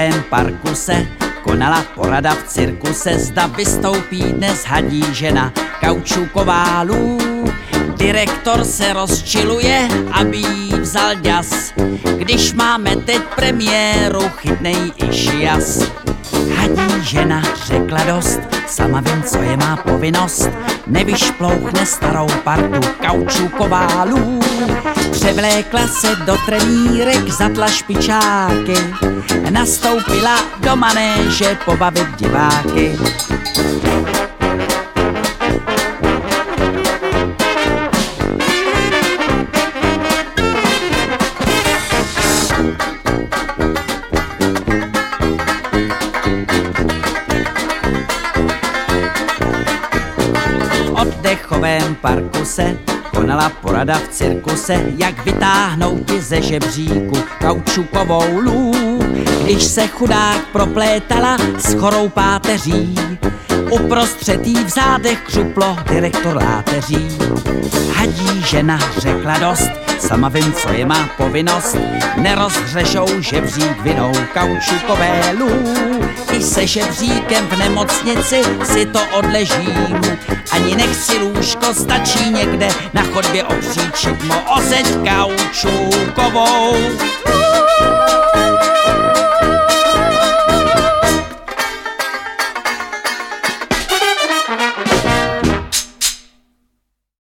oddechovém parku se konala porada v cirkuse, zda vystoupí dnes hadí žena kaučuková lů. Direktor se rozčiluje, aby jí vzal ďas, když máme teď premiéru, chytnej i šias. Hadí žena řekla dost, sama vím, co je má povinnost, nevyšplouchne starou partu kaučuková lů. Převlékla se do trenýrek, zatla špičáky, nastoupila do manéže pobavit diváky. V oddechovém parku se konala porada v cirkuse, jak vytáhnout ji ze žebříku kaučukovou lů. Když se chudák proplétala s chorou páteří, uprostřed jí v zádech křuplo direktor láteří. Hadí žena řekla dost, sama vím, co je má povinnost, nerozhřešou žebřík vinou kaučukové lů. I se žebříkem v nemocnici si to odležím, ani nechci lůžko, stačí někde na chodbě opřít šikmo o zeď kaučukovou.